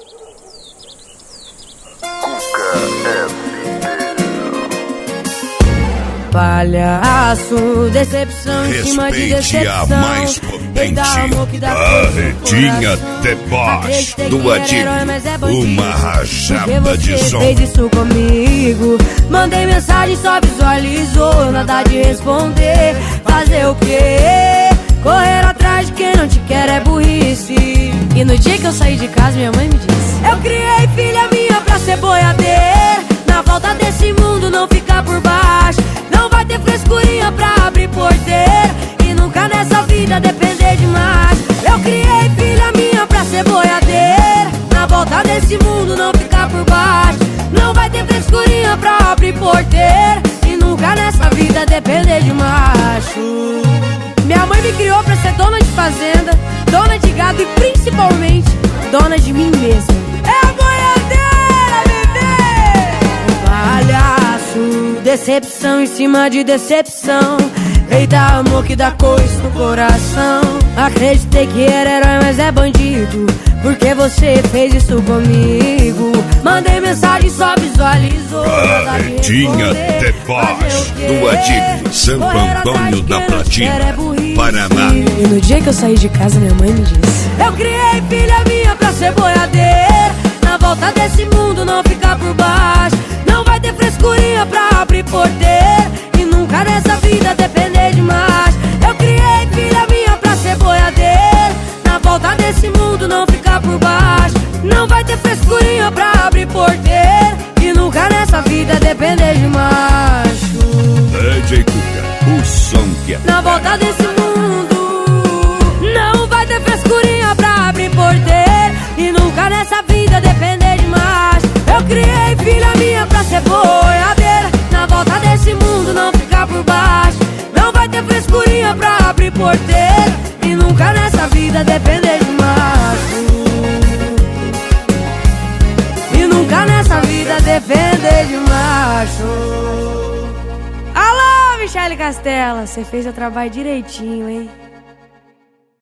Palhaço, decepção em cima de decepção. A mais potente, a Retinha Deboche do Adilho, uma rajada de som. Fez isso comigo, mandei mensagem, só visualizou, nada de responder. Fazer o quê? Correr atrás de quem não te quer é burrice. E no dia que eu saí de casa, minha mãe me disse: eu criei filha minha pra ser boiadeira. Na volta desse mundo não ficar por baixo. Não vai ter frescurinha pra abrir porteira. E nunca nessa vida depender demais. Eu criei filha minha pra ser boiadeira. Na volta desse mundo não ficar por baixo. Não vai ter frescurinha pra abrir porteira. E nunca nessa vida depender de macho. Minha mãe me criou pra ser dona de fazenda, dona de gado e principalmente dona de mim mesma. É a boiadeira, bebê! Palhaço, decepção em cima de decepção. Eita, amor que dá coisa no coração. Acreditei que era herói, mas é bandido, porque você fez isso comigo. Mandei mensagem, só visualizou. A Retinha Deboche do Adilho, Santo Antônio da Platina, Paraná. E no dia que eu saí de casa, minha mãe me disse: eu criei filha minha pra ser boiadeira. Na volta desse mundo não ficar por baixo. Não vai ter frescurinha pra abrir porteira. E nunca nessa vida depender demais. Eu criei filha minha pra ser boiadeira. Na volta desse mundo não ficar por baixo. Não vai ter frescurinha pra abrir porteira. E nunca nessa vida depender de macho. DJ Cuca, o som que é. Na volta desse mundo não vai ter frescurinha pra abrir porteira. E nunca nessa vida depender de macho. Eu criei filha minha pra ser boiadeira. Na volta desse mundo não ficar por baixo. Não vai ter frescurinha pra abrir porteira. E nunca nessa vida depender de macho. E nunca nessa vida depender de macho. Alô, Michele Castela, você fez seu trabalho direitinho, hein?